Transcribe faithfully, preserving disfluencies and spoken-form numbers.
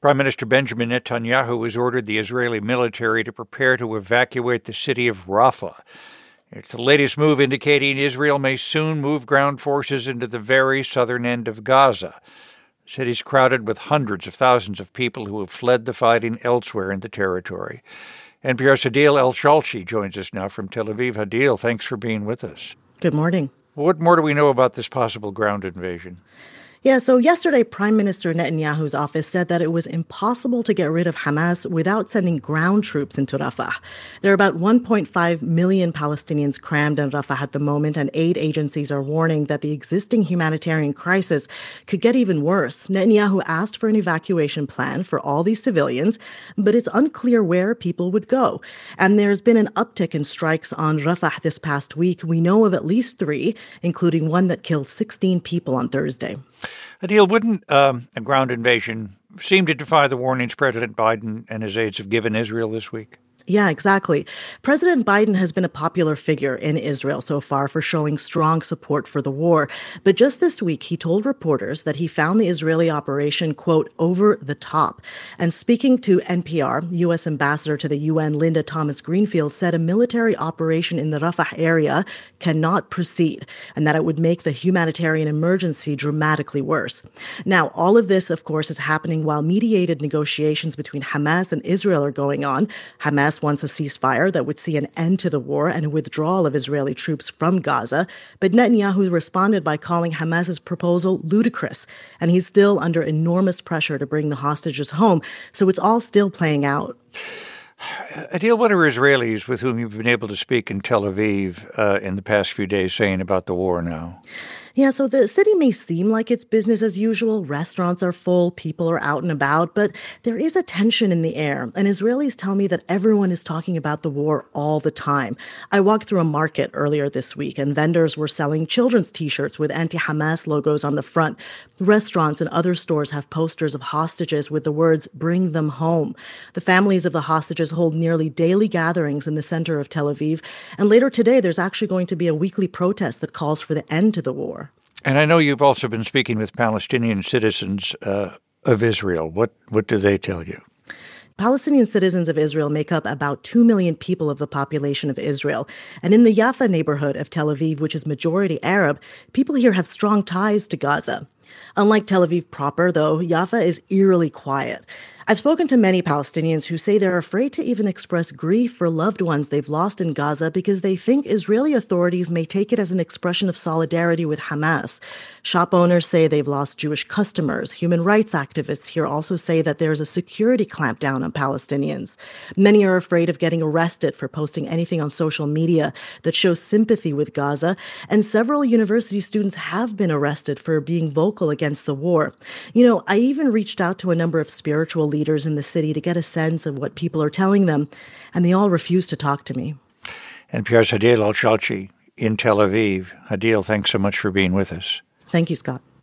Prime Minister Benjamin Netanyahu has ordered the Israeli military to prepare to evacuate the city of Rafah. It's the latest move indicating Israel may soon move ground forces into the very southern end of Gaza. The city's crowded with hundreds of thousands of people who have fled the fighting elsewhere in the territory. N P R's Hadeel El-Shalchi joins us now from Tel Aviv. Hadeel, thanks for being with us. Good morning. What more do we know about this possible ground invasion? Yeah, so yesterday, Prime Minister Netanyahu's office said that it was impossible to get rid of Hamas without sending ground troops into Rafah. There are about one point five million Palestinians crammed in Rafah at the moment, and aid agencies are warning that the existing humanitarian crisis could get even worse. Netanyahu asked for an evacuation plan for all these civilians, but it's unclear where people would go. And there's been an uptick in strikes on Rafah this past week. We know of at least three, including one that killed sixteen people on Thursday. Hadeel, wouldn't um, a ground invasion seem to defy the warnings President Biden and his aides have given Israel this week? Yeah, exactly. President Biden has been a popular figure in Israel so far for showing strong support for the war. But just this week, he told reporters that he found the Israeli operation, quote, over the top. And speaking to N P R, U S Ambassador to the U N Linda Thomas-Greenfield said a military operation in the Rafah area cannot proceed and that it would make the humanitarian emergency dramatically worse. Now, all of this, of course, is happening while mediated negotiations between Hamas and Israel are going on. Hamas wants a ceasefire that would see an end to the war and a withdrawal of Israeli troops from Gaza. But Netanyahu responded by calling Hamas's proposal ludicrous. And he's still under enormous pressure to bring the hostages home. So it's all still playing out. Hadeel, what are Israelis with whom you've been able to speak in Tel Aviv uh, in the past few days saying about the war now? Yeah, so the city may seem like it's business as usual. Restaurants are full, people are out and about, but there is a tension in the air. And Israelis tell me that everyone is talking about the war all the time. I walked through a market earlier this week, and vendors were selling children's T-shirts with anti-Hamas logos on the front. Restaurants and other stores have posters of hostages with the words, "Bring them home." The families of the hostages hold nearly daily gatherings in the center of Tel Aviv. And later today, there's actually going to be a weekly protest that calls for the end to the war. And I know you've also been speaking with Palestinian citizens uh, of Israel. What what do they tell you? Palestinian citizens of Israel make up about two million people of the population of Israel. And in the Yafa neighborhood of Tel Aviv, which is majority Arab, people here have strong ties to Gaza. Unlike Tel Aviv proper, though, Yafa is eerily quiet. I've spoken to many Palestinians who say they're afraid to even express grief for loved ones they've lost in Gaza because they think Israeli authorities may take it as an expression of solidarity with Hamas. Shop owners say they've lost Jewish customers. Human rights activists here also say that there's a security clampdown on Palestinians. Many are afraid of getting arrested for posting anything on social media that shows sympathy with Gaza, and several university students have been arrested for being vocal against the war. You know, I even reached out to a number of spiritual leaders in the city to get a sense of what people are telling them, and they all refuse to talk to me. N P R's Hadeel El-Shalchi in Tel Aviv. Hadeel, thanks so much for being with us. Thank you, Scott.